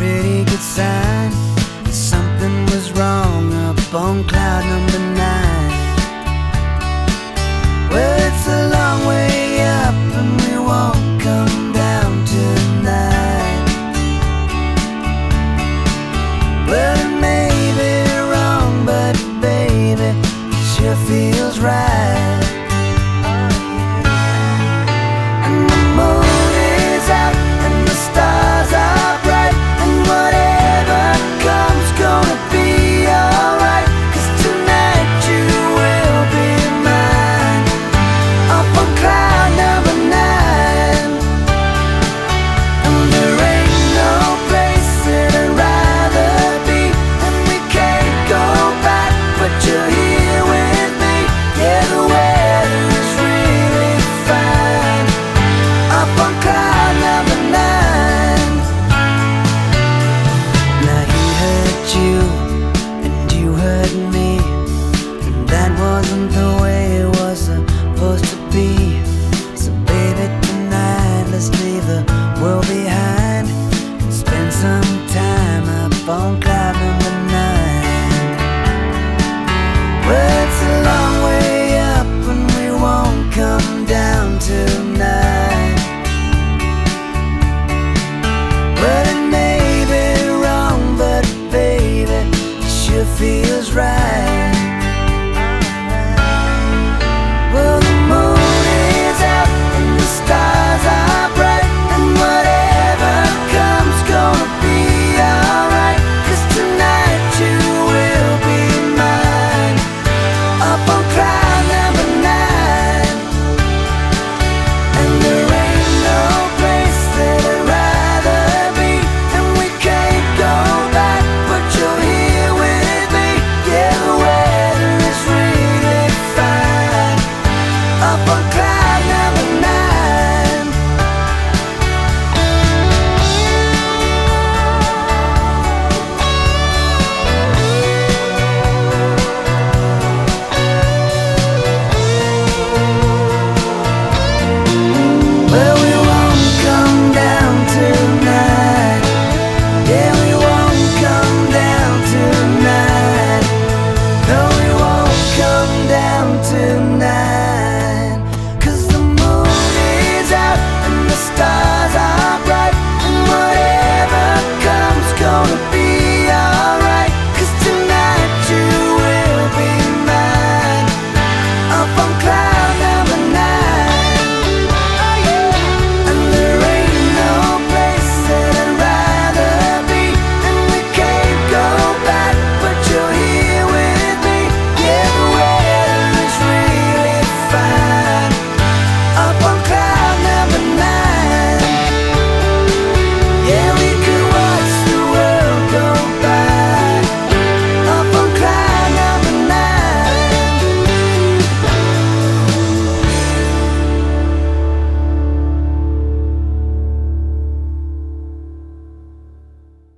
pretty good sign that something was wrong up on cloud number 9. Well, it's a long way up and we won't come down tonight. Well, it may be wrong, but baby, it sure feels right. Leave the world behind and spend some time up on clouds.